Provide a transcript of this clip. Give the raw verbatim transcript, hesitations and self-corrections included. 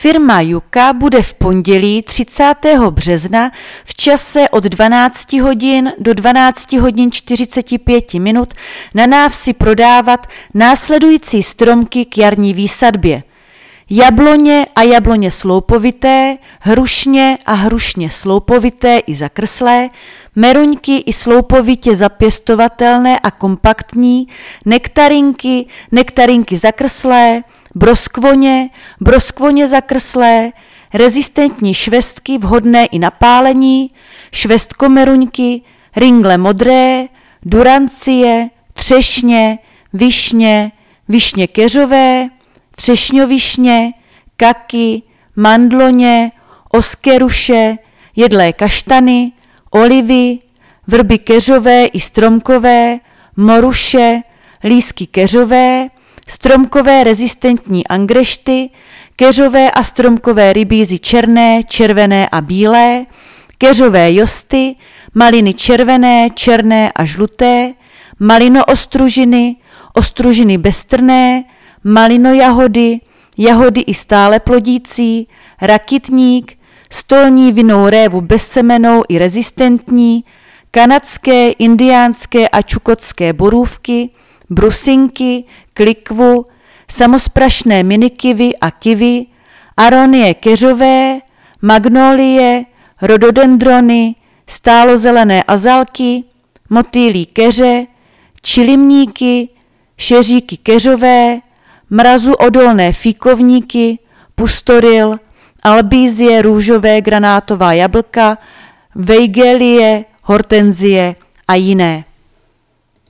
Firma Yuka bude v pondělí třicátého března v čase od dvanácti hodin do dvanácti hodin čtyřicet pět minut na návsi prodávat následující stromky k jarní výsadbě. Jabloně a jabloně sloupovité, hrušně a hrušně sloupovité i zakrslé, meruňky i sloupovitě zapěstovatelné a kompaktní, nektarinky, nektarinky zakrslé, broskvoně, broskvoně zakrslé, rezistentní švestky vhodné i na pálení, švestkomeruňky, ringle modré, durancie, třešně, višně, višně keřové, třešňovišně, kaky, mandloně, oskeruše, jedlé kaštany, olivy, vrby keřové i stromkové, moruše, lísky keřové, stromkové rezistentní angrešty, keřové a stromkové rybízy černé, červené a bílé, keřové josty, maliny červené, černé a žluté, malinoostružiny, ostružiny beztrné, malinojahody, jahody i stále plodící, rakitník, stolní vinnou révu bezsemennou i rezistentní, kanadské, indiánské a čukotské borůvky, brusinky, klikvu, samosprašné minikivy a kivy, aronie keřové, magnolie, rododendrony, stálozelené azalky, motýlí keře, čilimníky, šeříky keřové, mrazu odolné fíkovníky, pustoril, albízie, růžové, granátová jablka, vejgelie, hortenzie a jiné.